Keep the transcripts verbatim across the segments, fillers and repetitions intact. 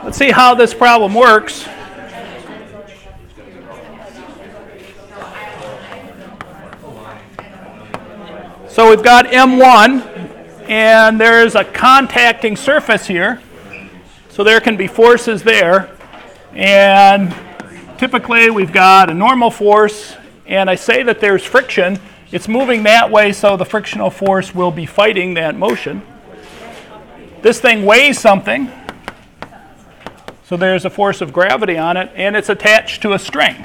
Let's see how this problem works. So we've got M one, and there's a contacting surface here. So there can be forces there. And typically we've got a normal force, and I say that there's friction. It's moving that way, so the frictional force will be fighting that motion. This thing weighs something. So there's a force of gravity on it, and it's attached to a string.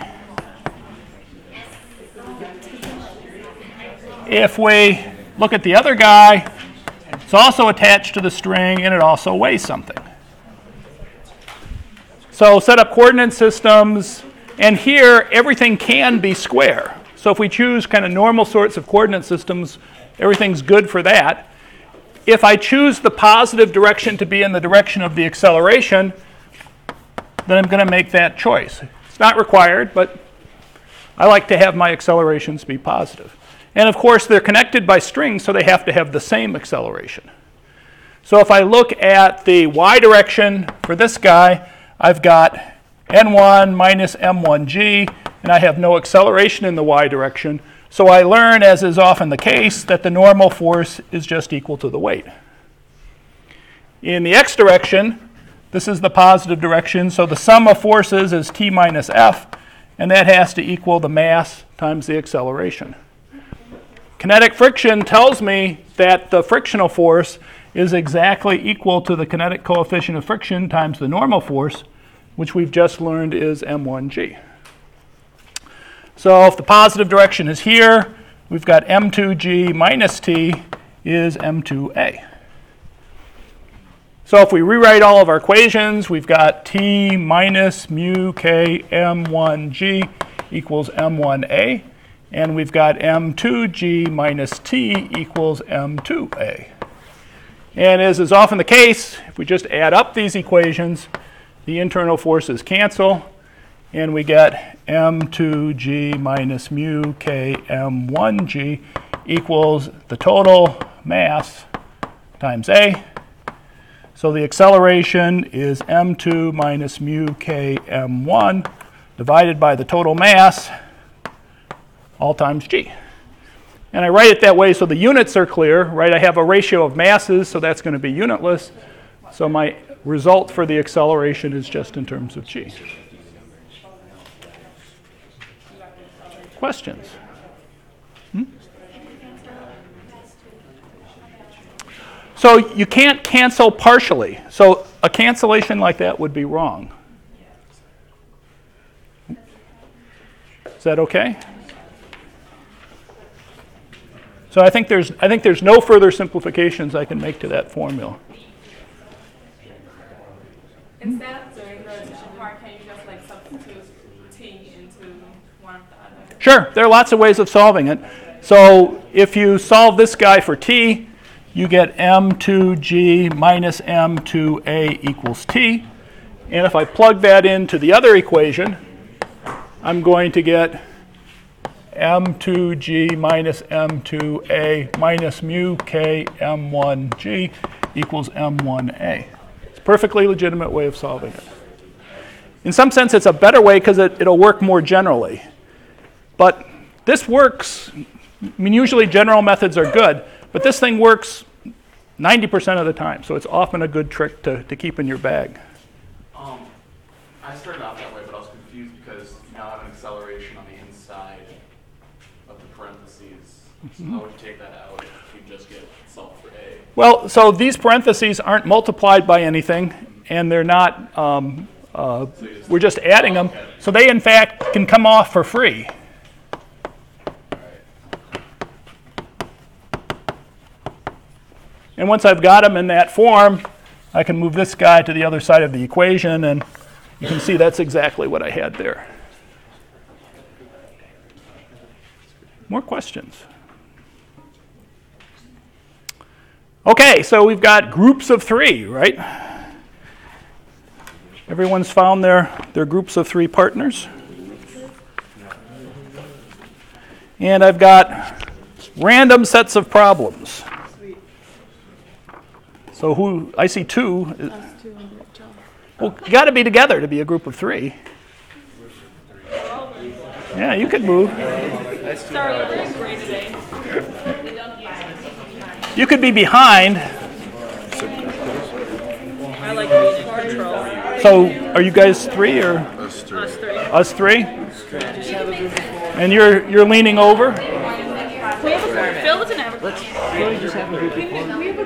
If we look at the other guy, it's also attached to the string, and it also weighs something. So set up coordinate systems, and here everything can be square. So if we choose kind of normal sorts of coordinate systems, everything's good for that. If I choose the positive direction to be in the direction of the acceleration, then I'm going to make that choice. It's not required, but I like to have my accelerations be positive. And of course, they're connected by strings, so they have to have the same acceleration. So if I look at the y direction for this guy, I've got n one minus m one g, and I have no acceleration in the y direction. So I learn, as is often the case, that the normal force is just equal to the weight. In the x direction, this is the positive direction, so the sum of forces is t minus f, and that has to equal the mass times the acceleration. Kinetic friction tells me that the frictional force is exactly equal to the kinetic coefficient of friction times the normal force, which we've just learned is m one g. So if the positive direction is here, we've got m two g minus t is m two a. So if we rewrite all of our equations, we've got t minus mu k m one g equals m one a, and we've got m two g minus t equals m two a. And as is often the case, if we just add up these equations, the internal forces cancel, and we get m two g minus mu k m one g equals the total mass times a. So the acceleration is m two minus mu k m one divided by the total mass, all times g. And I write it that way so the units are clear, right? I have a ratio of masses, so that's going to be unitless. So my result for the acceleration is just in terms of g. Questions? Hmm? So you can't cancel partially. So a cancellation like that would be wrong. Is that okay? So I think there's I think there's no further simplifications I can make to that formula. Instead of doing the addition part, can you just like substitute t into one of the other? Sure, there are lots of ways of solving it. So if you solve this guy for t, you get m two g minus m two a equals t. And if I plug that into the other equation, I'm going to get m two g minus m two a minus mu k m one g equals m one a. It's a perfectly legitimate way of solving it. In some sense, it's a better way because it, it'll work more generally. But this works. I mean, usually general methods are good, but this thing works ninety percent of the time, so it's often a good trick to, to keep in your bag. Um, I started out that way, but I was confused because you now have an acceleration on the inside of the parentheses. So how would you take that out if you just get solved for A? Well, so these parentheses aren't multiplied by anything, and they're not, um, uh, So you just- we're just adding them. Okay. So they, in fact, can come off for free. And once I've got them in that form, I can move this guy to the other side of the equation, and you can see that's exactly what I had there. More questions? Okay, so we've got groups of three, right? Everyone's found their, their groups of three partners. And I've got random sets of problems. So who, I see two. Well, you got to be together to be a group of three. Yeah, you could move. Sorry, we're in grade today. You could be behind. I like being in control. So, are you guys three or Us three. us three? And you're you're leaning over. We have a Phil doesn't have a group. Can we just have a group before?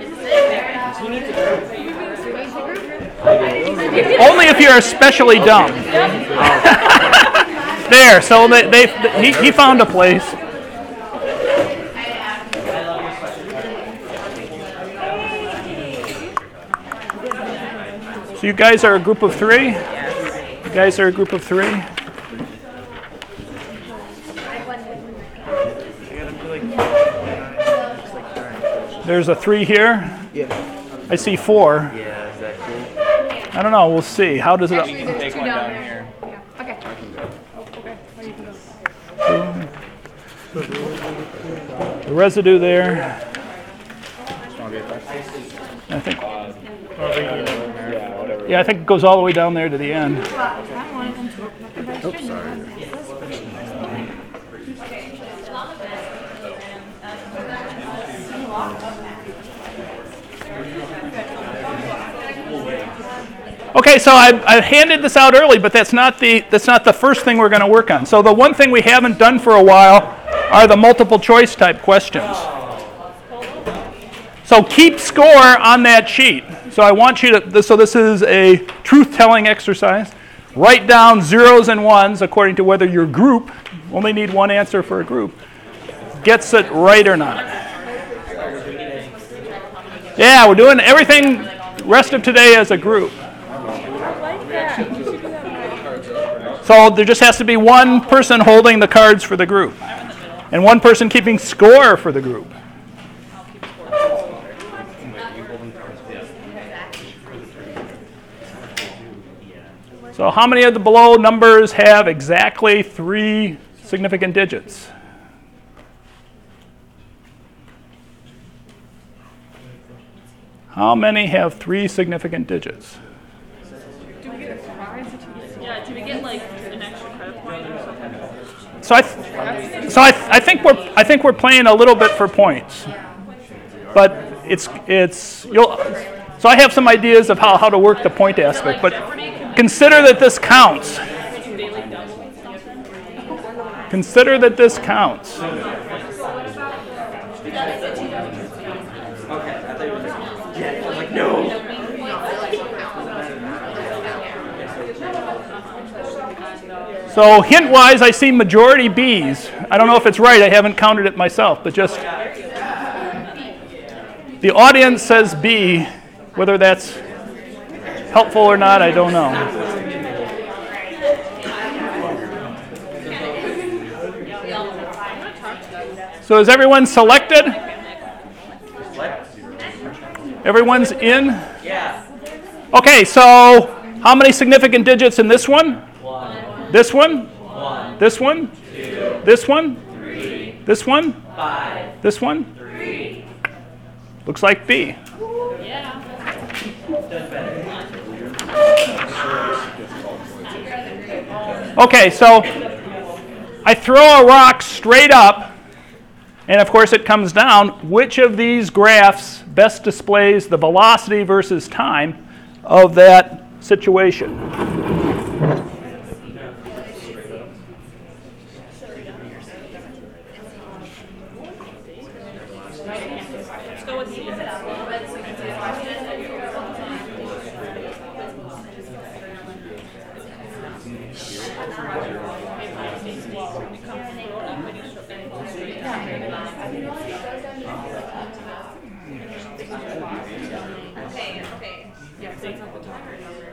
Only if you're especially dumb. There. So they, they he, he found a place. So you guys are a group of three? You guys are a group of three? There's a three here. Yeah. I see four. Yeah, is that cool? I don't know. We'll see. How does it? Actually, there's two down here. Yeah. Okay. The residue there. I think. Yeah, I think it goes all the way down there to the end. Oops, sorry. Okay, so I, I handed this out early, but that's not the that's not the first thing we're going to work on. So the one thing we haven't done for a while are the multiple choice type questions. So keep score on that sheet. So I want you to, so this is a truth-telling exercise. Write down zeros and ones according to whether your group, only need one answer for a group, gets it right or not. Yeah, we're doing everything rest of today as a group. So there just has to be one person holding the cards for the group and one person keeping score for the group. So how many of the below numbers have exactly three significant digits? How many have three significant digits? Do we get a prize? Yeah, do we get like an extra credit point or something? So I, th- so I, th- I think we're I think we're playing a little bit for points, but it's it's you'll. So I have some ideas of how, how to work the point aspect, but consider that this counts. Consider that this counts. So hint-wise, I see majority B's. I don't know if it's right. I haven't counted it myself, but just the audience says B. Whether that's helpful or not, I don't know. So is everyone selected? Everyone's in? Yeah. Okay, so how many significant digits in this one? One. This one? One. This one? Two. This one? Three. This one? Five. This one? Three. Looks like B. Yeah. Okay, so I throw a rock straight up, and of course it comes down. Which of these graphs best displays the velocity versus time of that situation? Let's go with C. Okay, okay. Yeah, so it's at the top.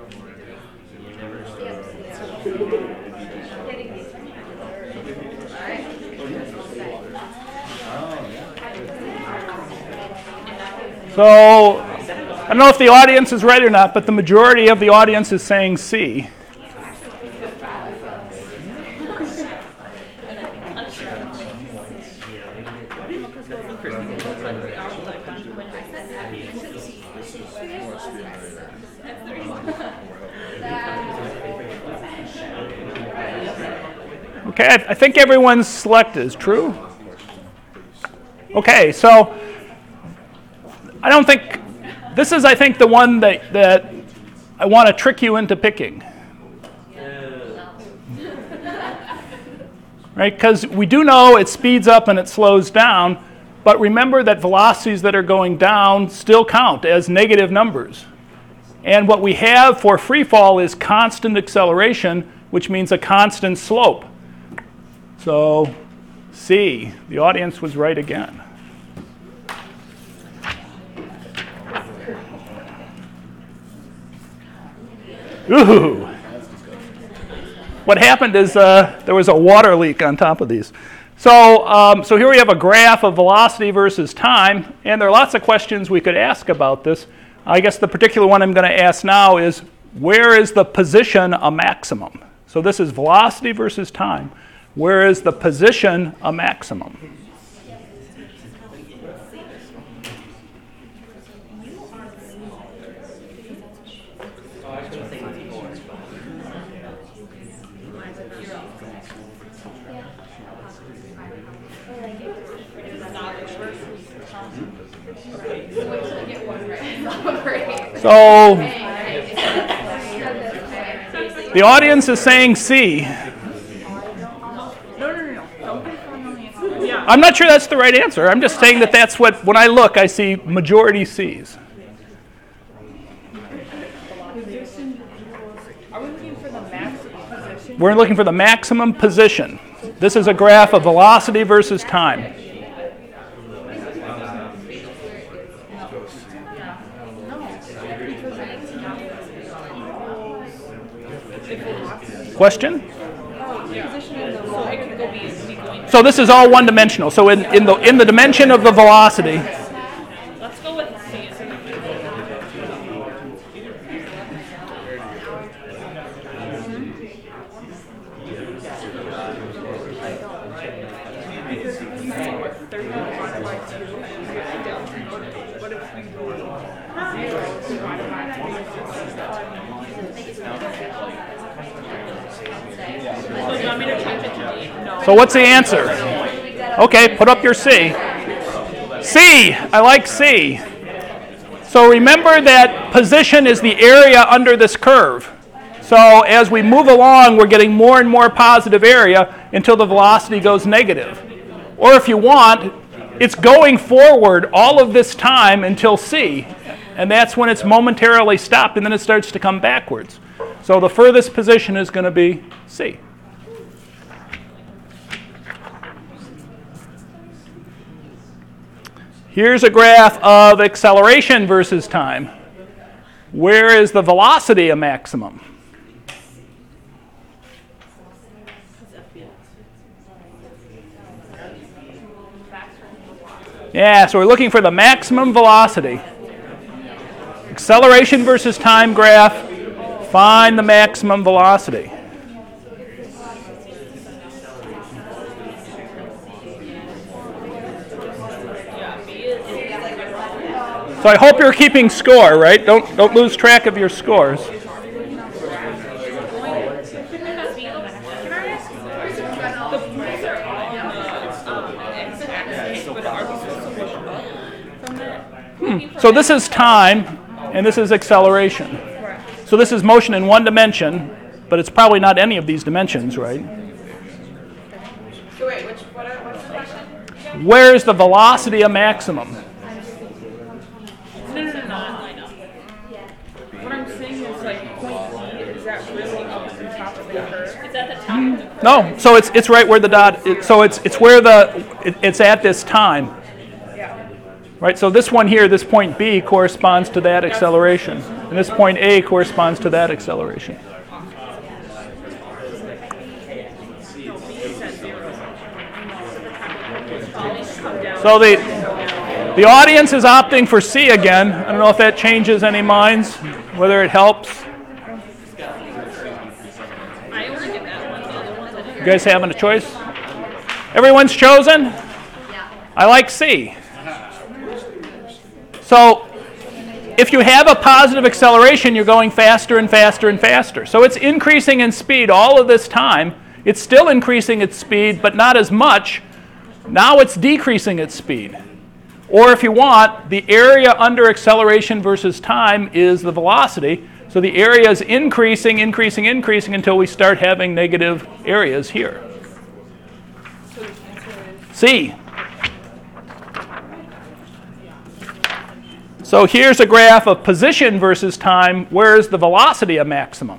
So I don't know if the audience is right or not, but the majority of the audience is saying C. Okay, I, I think everyone's selected. Is true? Okay, so I don't think, this is, I think, the one that, that I want to trick you into picking. Right, because we do know it speeds up and it slows down, but remember that velocities that are going down still count as negative numbers. And what we have for free fall is constant acceleration, which means a constant slope. So C, the audience was right again. Ooh. What happened is uh, there was a water leak on top of these. So, um, so here we have a graph of velocity versus time, and there are lots of questions we could ask about this. I guess the particular one I'm going to ask now is, where is the position a maximum? So this is velocity versus time. Where is the position a maximum? So the audience is saying C. I'm not sure that's the right answer. I'm just saying that that's what, when I look, I see majority C's. Are we looking for the maximum position? We're looking for the maximum position. This is a graph of velocity versus time. Question? So this is all one-dimensional. So in, in, the, in the dimension of the velocity, Let's go with C. so what's the answer? Okay, put up your C. C, I like C. So remember that position is the area under this curve. So as we move along, we're getting more and more positive area until the velocity goes negative. Or if you want, it's going forward all of this time until C. And that's when it's momentarily stopped, and then it starts to come backwards. So the furthest position is going to be C. Here's a graph of acceleration versus time. Where is the velocity a maximum? Yeah, so we're looking for the maximum velocity. Acceleration versus time graph. Find the maximum velocity. So I hope you're keeping score, right? Don't don't lose track of your scores. Hmm. So this is time, and this is acceleration. So this is motion in one dimension, but it's probably not any of these dimensions, right? So wait, which, what are, what's the question? Where is the velocity a maximum? No, no, no, no, I know. What I'm saying is like point E, is that really up at the top of the curve? Is that the top of the curve? No, so it's it's right where the dot. It, so it's it's where the it, it's at this time. Yeah. Right, so this one here, this point B, corresponds to that acceleration. And this point A corresponds to that acceleration. So the, the audience is opting for C again. I don't know if that changes any minds, whether it helps. I only get that one, the other ones I didn't. You guys having a choice? Everyone's chosen? I like C. So if you have a positive acceleration, you're going faster and faster and faster. So it's increasing in speed all of this time It's still increasing its speed, but not as much. Now it's decreasing its speed. Or if you want, the area under acceleration versus time is the velocity. So the area is increasing, increasing, increasing until we start having negative areas here. C. So here's a graph of position versus time. Where is the velocity a maximum?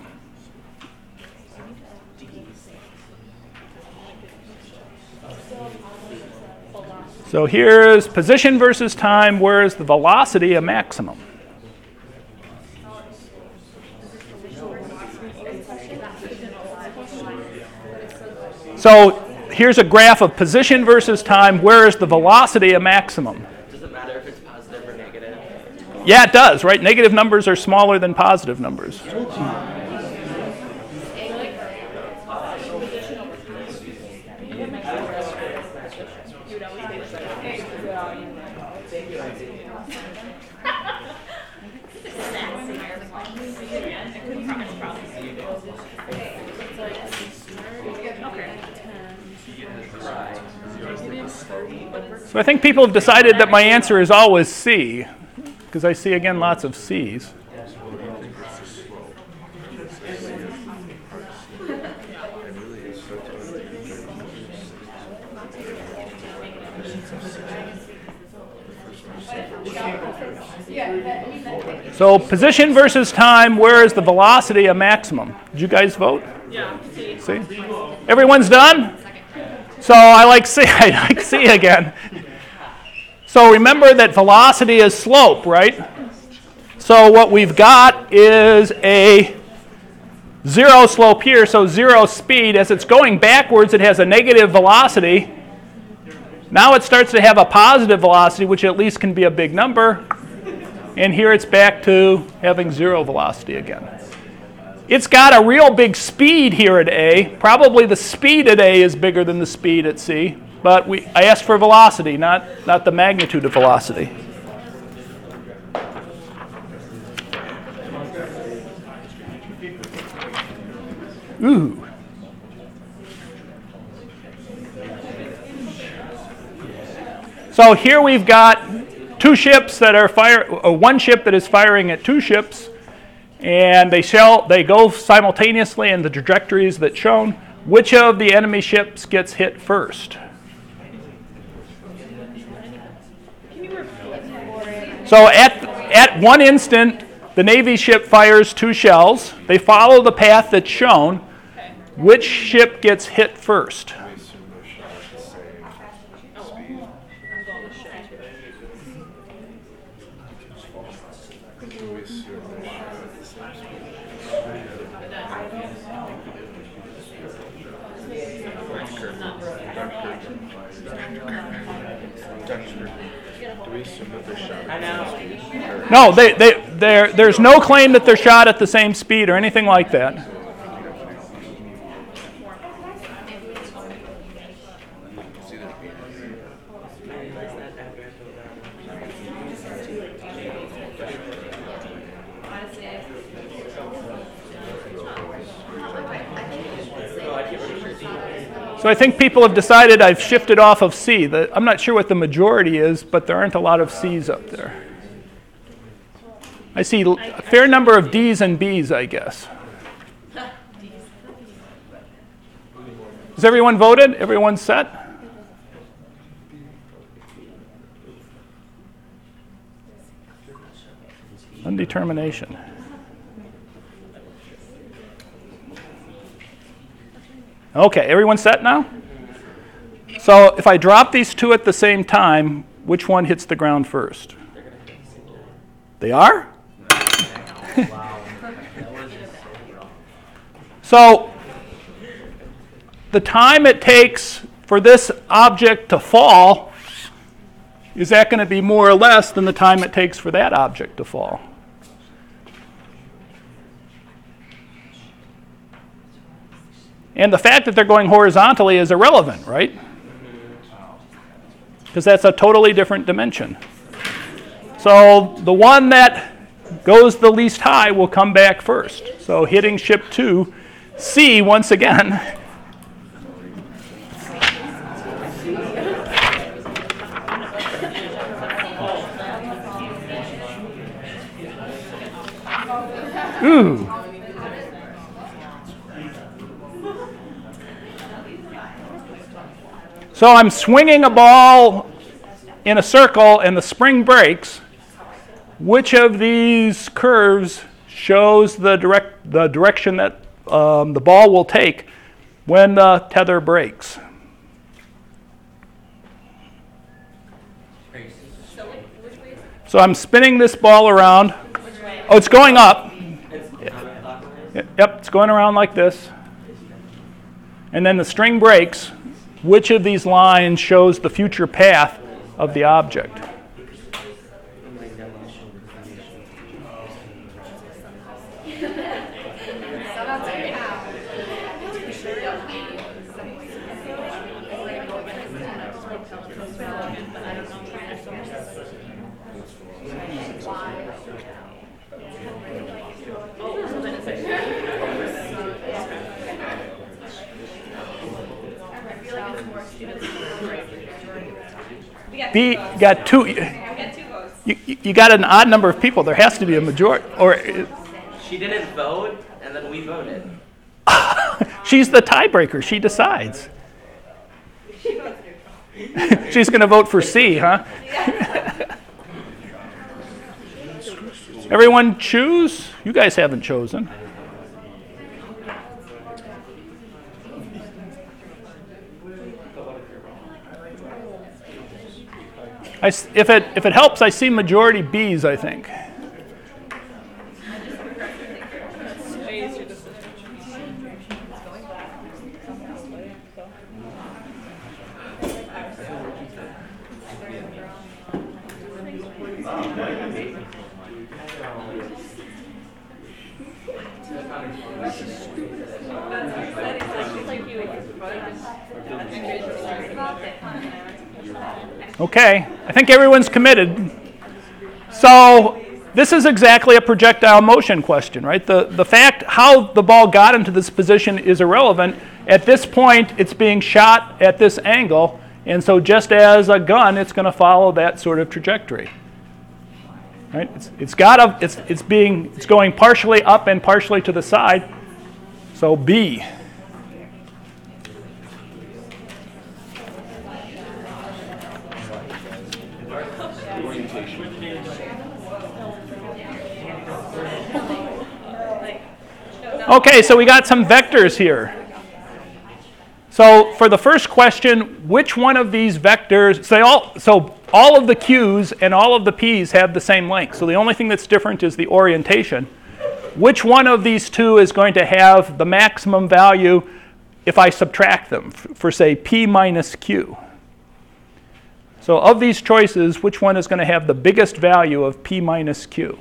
So here's position versus time. Where is the velocity a maximum? So here's a graph of position versus time. Where is the velocity a maximum? Does it matter if it's positive or negative? Yeah, it does, right? Negative numbers are smaller than positive numbers. So I think people have decided that my answer is always C, because I see, again, lots of C's. So position versus time, where is the velocity a maximum? Did you guys vote? Yeah. C. C? Everyone's done? So I like C. I like C again. So remember that velocity is slope, right? So what we've got is a zero slope here, so zero speed. As it's going backwards, it has a negative velocity. Now it starts to have a positive velocity, which at least can be a big number. And here it's back to having zero velocity again. It's got a real big speed here at A. Probably the speed at A is bigger than the speed at C. But we, I asked for velocity, not, not the magnitude of velocity. Ooh. So here we've got two ships that are fire, or one ship that is firing at two ships, and they shall they go simultaneously in the trajectories that's shown. Which of the enemy ships gets hit first? So at at one instant, the Navy ship fires two shells. They follow the path that's shown. Which ship gets hit first? No, they, they, there's no claim that they're shot at the same speed or anything like that. So I think people have decided I've shifted off of C. The, I'm not sure what the majority is, but there aren't a lot of C's up there. I see a fair number of D's and B's, I guess. Has everyone voted? Everyone set? Undetermination. Okay, everyone set now? So if I drop these two at the same time, which one hits the ground first? They are? So the time it takes for this object to fall, is that going to be more or less than the time it takes for that object to fall? And the fact that they're going horizontally is irrelevant, right? Because that's a totally different dimension. So the one that goes the least high will come back first. So hitting ship two, C, once again, Ooh. So I'm swinging a ball in a circle and the spring breaks. Which of these curves shows the direct the direction that um, the ball will take when the tether breaks? So I'm spinning this ball around. Oh, it's going up. Yep, it's going around like this. And then the string breaks. Which of these lines shows the future path of the object? B, you got two. You, you, you got an odd number of people. There has to be a majority. Or She didn't vote, and then we voted. she's the tiebreaker. She decides. She's going to vote for C, huh? Everyone choose? You guys haven't chosen. I s if it if it helps, I see majority B's, I think. Sways your decision. Okay, I think everyone's committed. So this is exactly a projectile motion question, right? The, the fact how the ball got into this position is irrelevant. At this point, it's being shot at this angle, and so just as a gun, it's going to follow that sort of trajectory. Right? It's, it's got a, it's, it's being, it's going partially up and partially to the side, so B. Okay, so we got some vectors here. So for the first question, which one of these vectors, so, all, so all of the Q's and all of the P's have the same length. So the only thing that's different is the orientation. Which one of these two is going to have the maximum value if I subtract them for, say, P minus Q? So of these choices, which one is going to have the biggest value of P minus Q?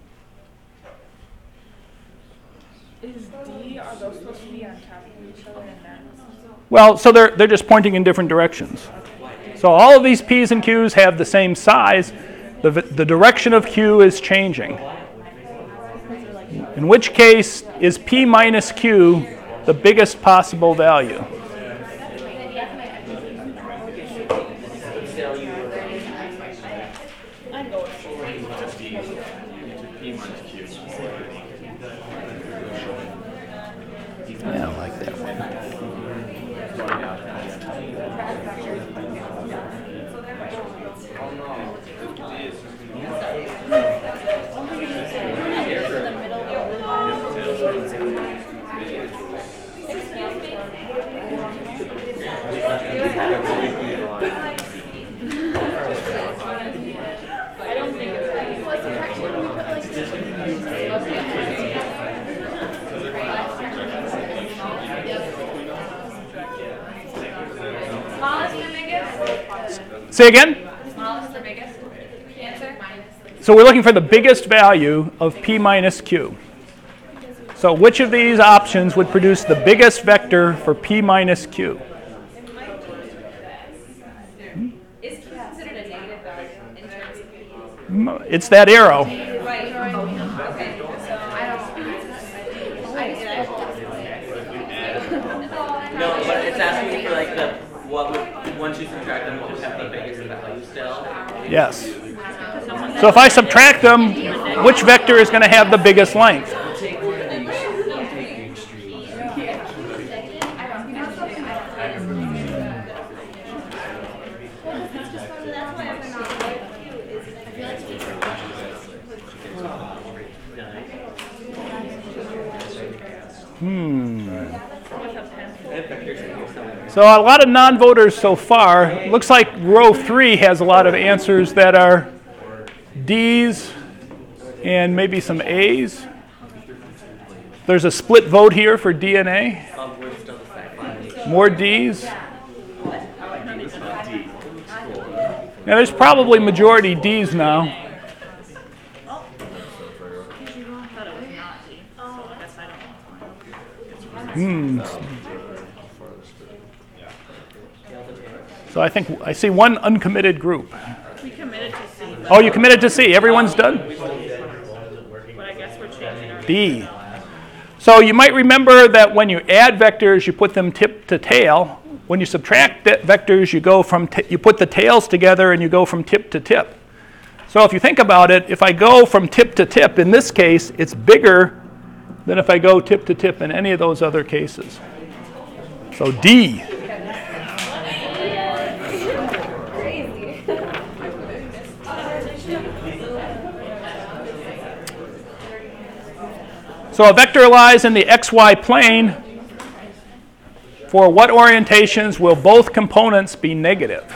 Is D, are those supposed to be on top of each other and then? Well, so they're, they're just pointing in different directions. So all of these P's and Q's have the same size. The, the direction of Q is changing. In which case, is P minus Q the biggest possible value? Yeah, I like that one. Say again? Smallest or biggest answer? So we're looking for the biggest value of P minus Q. So which of these options would produce the biggest vector for P minus Q? Is Q considered a negative value in terms of P? Mm, It's that arrow. Right. Okay. So I don't. I No, but it's asking for like the what would once you subtract them, what would have the biggest value still? Yes. So if I subtract them, which vector is going to have the biggest length. So a lot of non-voters so far. Looks like row three has a lot of answers that are D's and maybe some A's. There's a split vote here for D N A. More D's. Now there's probably majority D's now. Hmm. So I think I see one uncommitted group. We committed to C. Oh, you committed to C. Everyone's done? But I guess we're changing our. D. So you might remember that when you add vectors, you put them tip to tail. When you subtract the vectors, you go from t you put the tails together and you go from tip to tip. So if you think about it, if I go from tip to tip, in this case, it's bigger than if I go tip to tip in any of those other cases. So D. So a vector lies in the xy plane. For what orientations will both components be negative?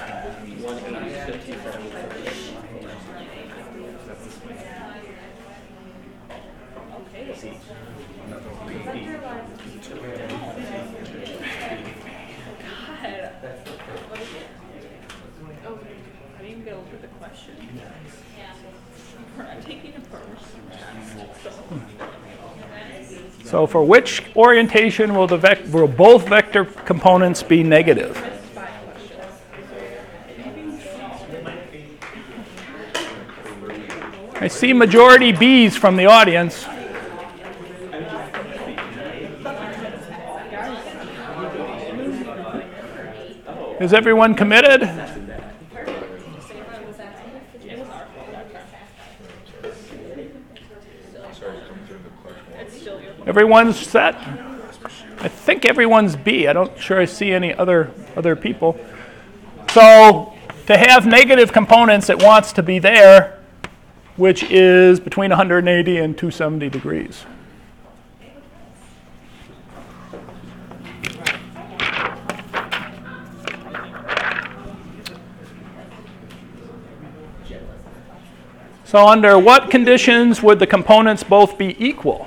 I didn't even go over the question. We're not taking it first. So for which orientation will, the vec will both vector components be negative? I see majority B's from the audience. Is everyone committed? Everyone's set? I think everyone's B. I don't sure I see any other other people. So to have negative components, it wants to be there, which is between one hundred eighty and two hundred seventy degrees. So under what conditions would the components both be equal?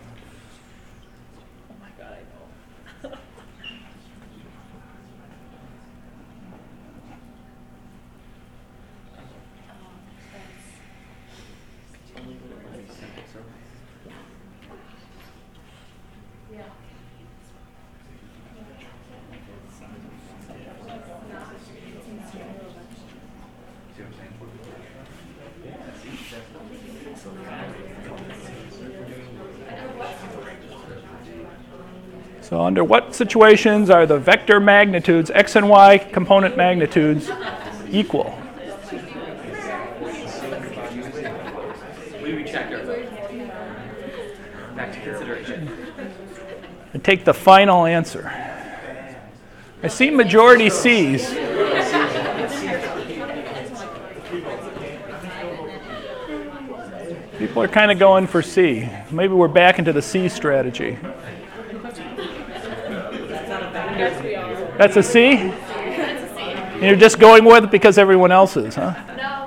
So under what situations are the vector magnitudes, x and y component magnitudes, equal? We retract our vote. Back to consideration. And take the final answer. I see majority C's. People are kind of going for C. Maybe we're back into the C strategy. That's a C? And you're just going with it because everyone else is, huh? No.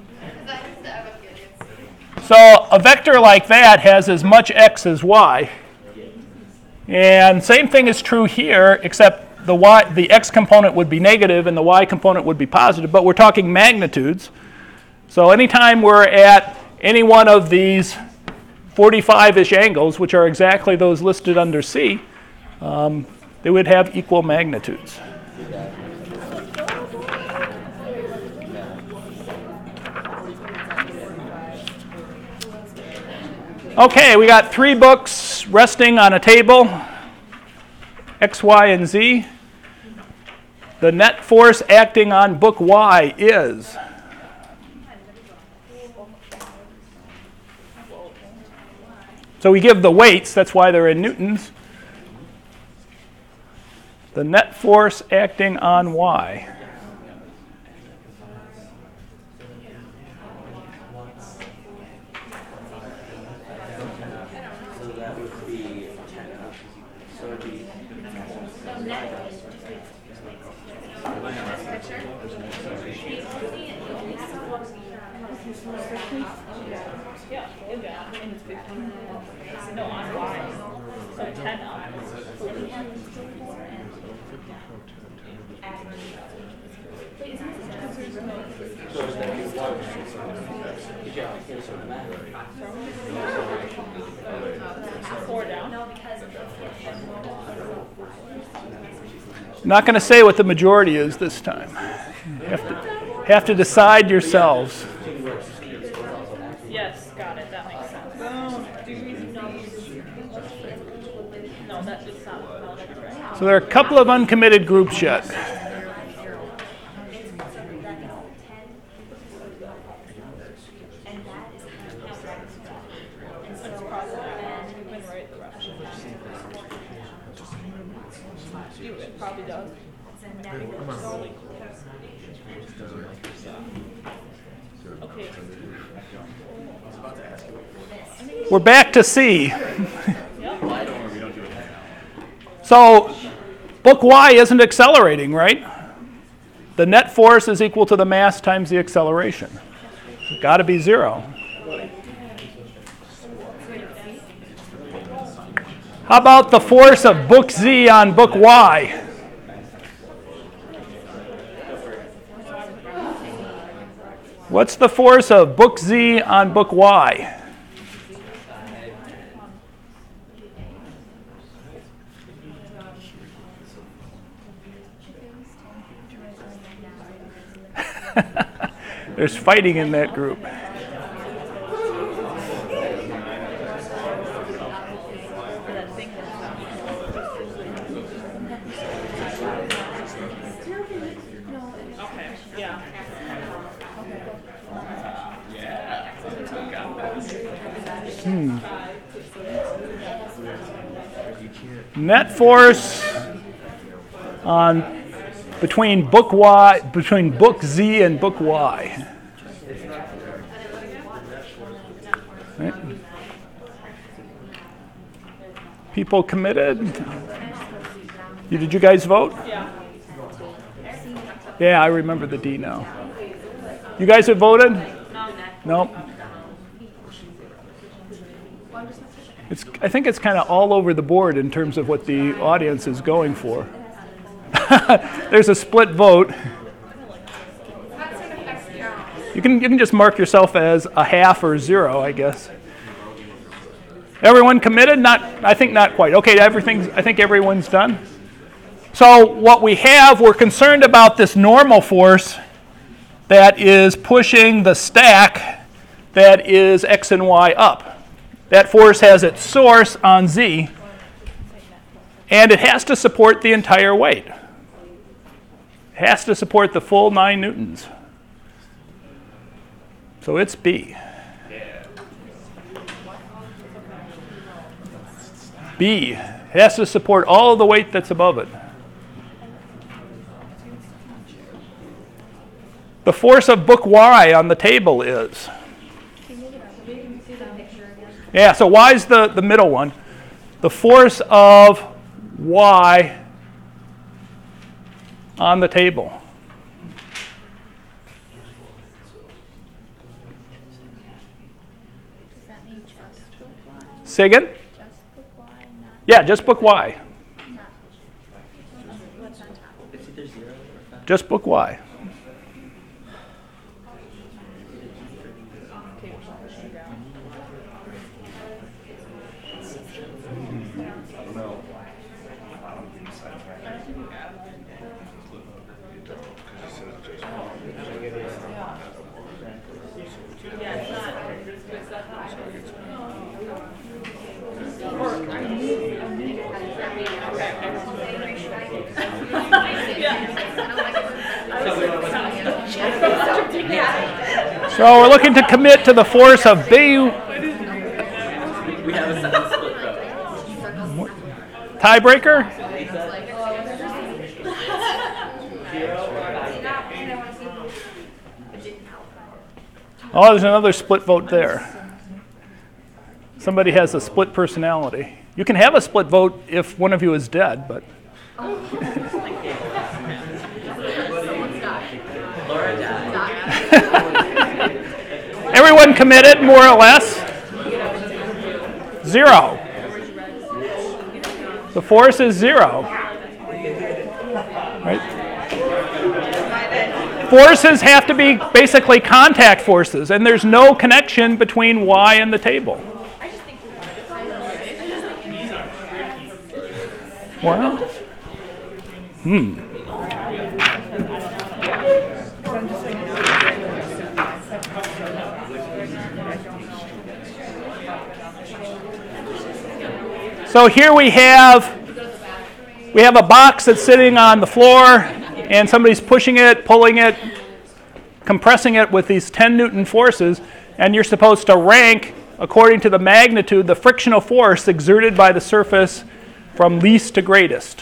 So a vector like that has as much x as y. And same thing is true here, except the y, the x component would be negative and the y component would be positive, but we're talking magnitudes. So anytime we're at any one of these forty-five-ish angles, which are exactly those listed under C, um, they would have equal magnitudes. Okay, we got three books resting on a table, X, Y, and Z. The net force acting on book Y is So we give the weights, that's why they're in newtons. The net force acting on Y. So that would be ten. So it would be. Yeah, yeah, and it's fifteen. No, on Y. So ten up. So it's gonna be one. Yeah, here's what matters. Four down. Not going to say what the majority is this time. You have to, have to decide yourselves. Yes, got it. That makes sense. No, that just sounds no, that's right. So there are a couple of uncommitted groups yet. It probably does. Okay. We're back to C. So book Y isn't accelerating, right? The net force is equal to the mass times the acceleration. Got to be zero. How about the force of book Z on book Y? What's the force of book Z on book Y? There's fighting in that group. Okay. Yeah. Hmm. Net force on between book Y between book Z and book Y. Right. People committed? You, did you guys vote? Yeah. Yeah, I remember the D now. You guys have voted? No. It's, I think it's kind of all over the board in terms of what the audience is going for. There's a split vote. You can, you can just mark yourself as a half or zero, I guess. Everyone committed? Not, I think not quite. Okay, everything's, I think everyone's done. So what we have, we're concerned about this normal force that is pushing the stack that is X and Y up. That force has its source on Z, and it has to support the entire weight. It has to support the full nine newtons. So it's B. B. It has to support all of the weight that's above it. The force of book Y on the table is? Yeah, so Y is the, the middle one. The force of Y on the table. Does that mean just book Y? Say again? Just book Y, not, Yeah, just book Y. not what's on top? It's either zero or five. Just book Y. So we're looking to commit to the force of B. We have Tiebreaker? Oh, there's another split vote there. Somebody has a split personality. You can have a split vote if one of you is dead, but. Everyone committed, more or less? Zero. The force is zero. Right? Forces have to be basically contact forces, and there's no connection between Y and the table. Well, hmm. So here we have we have a box that's sitting on the floor, and somebody's pushing it, pulling it, compressing it with these ten Newton forces, and you're supposed to rank according to the magnitude, the frictional force exerted by the surface from least to greatest.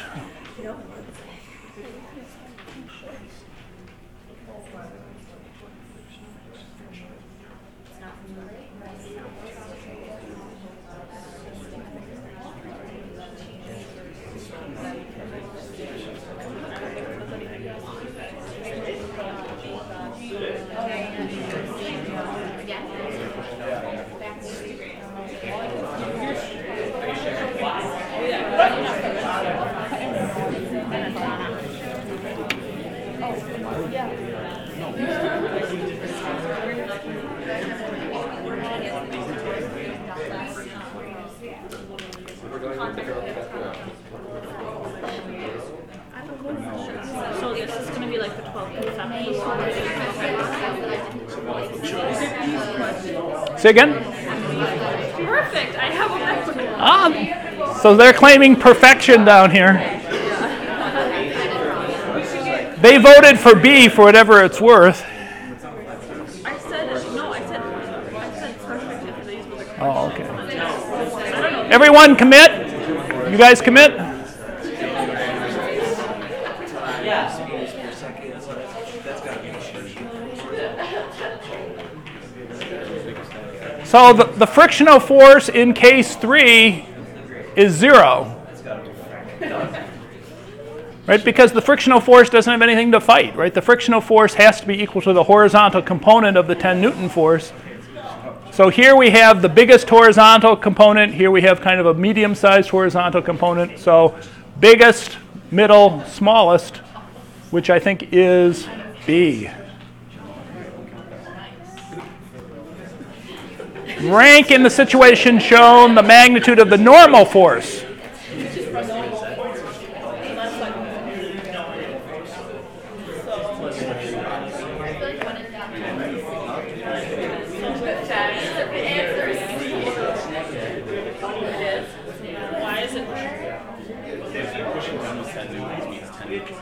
So this is going to be like the twelve conceptual. Say again? Perfect. I have a message. Ah, so they're claiming perfection down here. They voted for B for whatever it's worth. I said no. I said I said perfect if these were the questions. Oh, okay. Everyone commit? You guys commit? So the, the frictional force in case three is zero. Right? Because the frictional force doesn't have anything to fight, right? The frictional force has to be equal to the horizontal component of the ten Newton force. So here we have the biggest horizontal component. Here we have kind of a medium-sized horizontal component. So biggest, middle, smallest, which I think is B. Rank in the situation shown the magnitude of the normal force. Why is it? If you're pushing down those ten newtons, means ten newtons.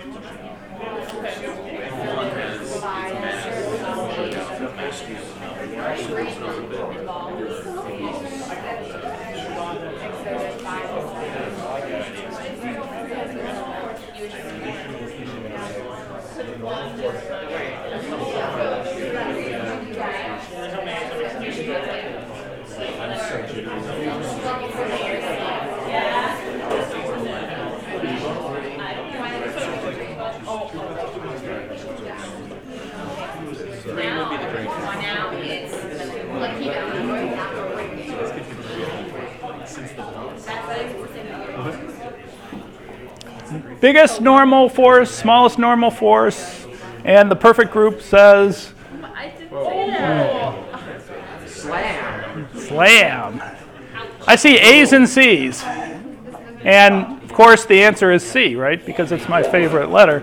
Biggest normal force, smallest normal force, and the perfect group says I didn't say that. Slam. slam. I see A's and C's. And of course the answer is C, right? Because it's my favorite letter.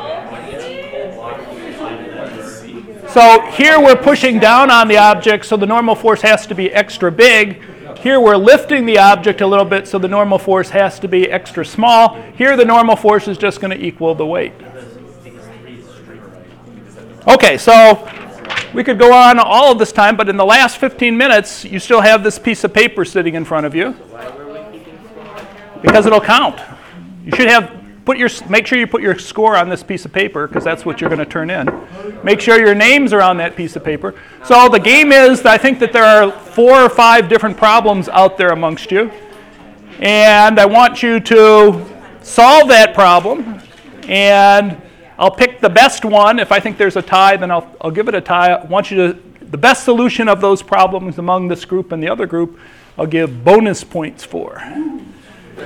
So here we're pushing down on the object, so the normal force has to be extra big. Here we're lifting the object a little bit, so the normal force has to be extra small. Here the normal force is just going to equal the weight. Okay, so We could go on all of this time, but in the last fifteen minutes, you still have this piece of paper sitting in front of you. Why were we keeping score? Because it'll count. You should have, put your, make sure you put your score on this piece of paper, because that's what you're going to turn in. Make sure your names are on that piece of paper. So the game is, I think that there are four or five different problems out there amongst you. And I want you to solve that problem. And I'll pick the best one. If I think there's a tie, then I'll, I'll give it a tie. I want you to, the best solution of those problems among this group and the other group, I'll give bonus points for. How many we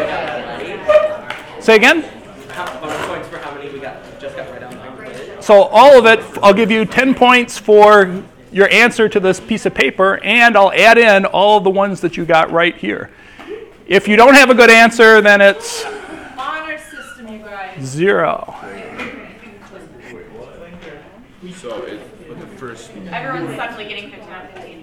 got? Say again? How, bonus points for how many we got? Just got right on the quiz. So all of it, I'll give you ten points for your answer to this piece of paper, and I'll add in all of the ones that you got right here. If you don't have a good answer, then it's Honor system, you guys. zero. So it, but the first, Everyone's suddenly getting fifteen out of fifteen.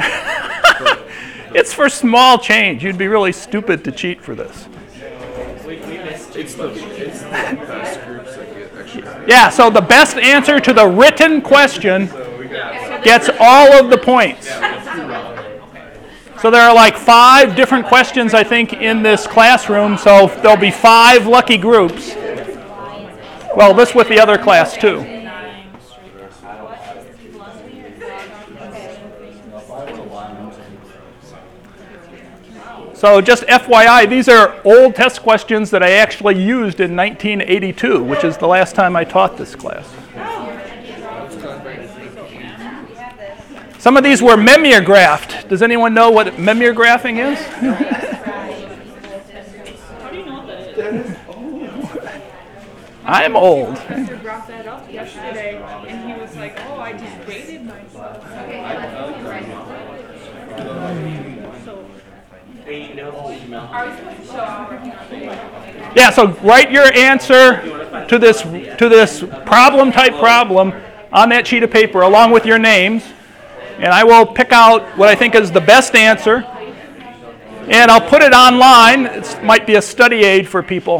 It's for small change. You'd be really stupid to cheat for this. We, we missed it's the, it's the best groups that get extra. Yeah, so the best answer to the written question gets all of the points. So there are like five different questions, I think, in this classroom, so there'll be five lucky groups. Well, this with the other class, too. So just F Y I, these are old test questions that I actually used in nineteen eighty-two, which is the last time I taught this class. Some of these were mimeographed. Does anyone know what mimeographing is? How do you know what that is? I'm old. Professor brought that up yesterday, and he was like, "Oh, I just rated myself." So, They know the email. Are we supposed to show our Yeah, so write your answer to this to this problem type problem on that sheet of paper along with your names. And I will pick out what I think is the best answer. And I'll put it online. It might be a study aid for people.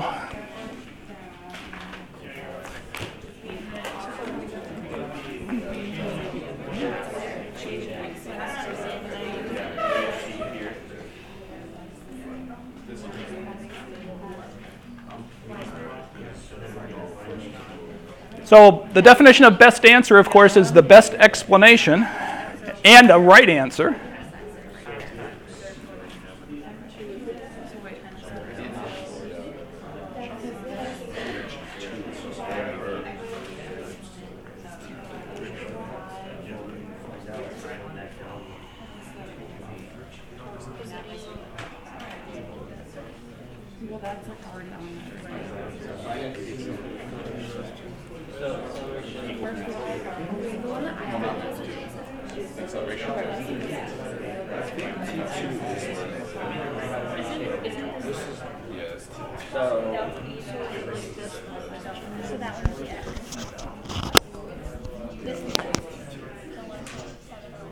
So the definition of best answer, of course, is the best explanation and a right answer. well, that's a hard one. So that one's, yeah. This